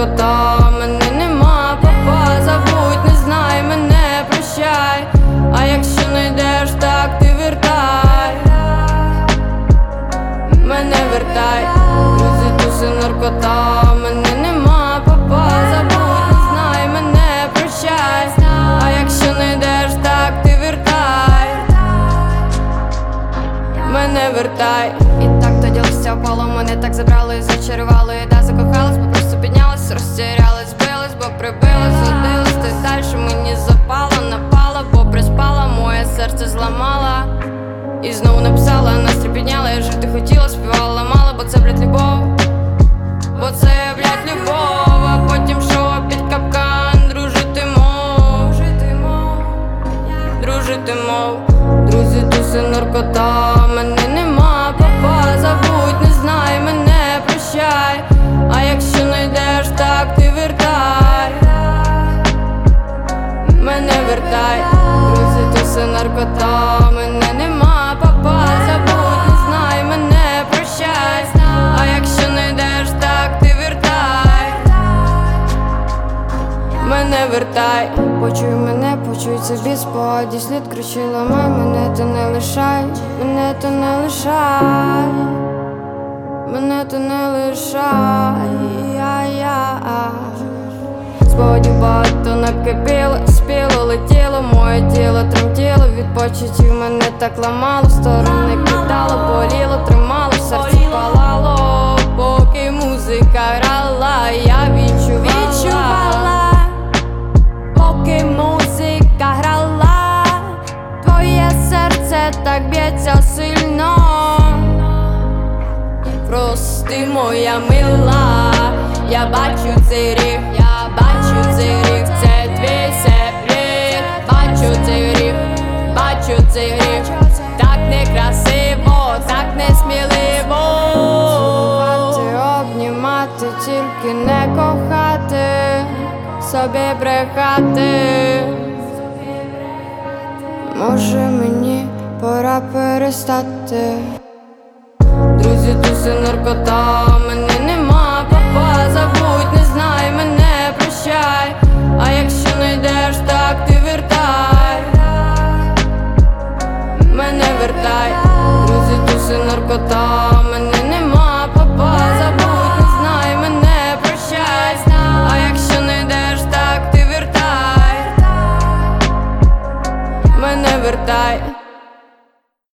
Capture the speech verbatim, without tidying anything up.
наркота, мене нема, папа, забудь, не знай мене, прощай. А якщо не йдеш, так ти вертай, мене вертай. Друзі, туси, наркота, мене нема, папа, забудь, не знай мене, прощай. А якщо не йдеш, так ти вертай, мене вертай. І так то діло все впало, мене так забрали, зачарували, да закохалась, бо просто піднялась, розтірялась, збилась, бо прибилась, одилась, ти дальше мені запала, напала, бо приспала, моє серце зламала. І знову написала, настрій підняла, я жити хотіла, співала мало, бо це, блядь, любов, бо це, блядь, любов. А потім шо, під капкан, дружити мов, дружити мов. Друзі, туси, наркота, мене нема, папа, забудь, не знай мене, прощай. А якщо не йдеш, так ти вертай, мене вертай. Друзі, туси, наркота, мене нема, папа, забудь, не знай мене, прощай. А якщо не йдеш, так ти вертай, мене вертай. Почуй мене, почуй це в споді, слід кричила, май, мене то не лишай, мене то не лишай, мене то не лишай, я-я. Сподів багато накипіло, спіло, летіло, моє тіло тремтіло, від почуттів мене так ламало, сторони кидало, боліло, тримало, серце палало, поки музика грала, я відчувала, поки музика грала, твоє серце так б'ється сильно. Прости, моя мила, я бачу цей рік, я бачу цей рік, це твій секрет. Бачу цей гріх, бачу цей гріх, так некрасиво, так несміливо. Цілувати, обнімати, тільки не кохати, собі брехати. Може мені пора перестати. Друзі, туси, наркота, мене нема, папа, забудь, не знай мене, прощай. А якщо не йдеш, так ти вертай, мене вертай. Друзі, туси, наркота, мене нема, папа, забудь, не знай мене, прощай. А якщо не йдеш, так ти вертай, мене вертай.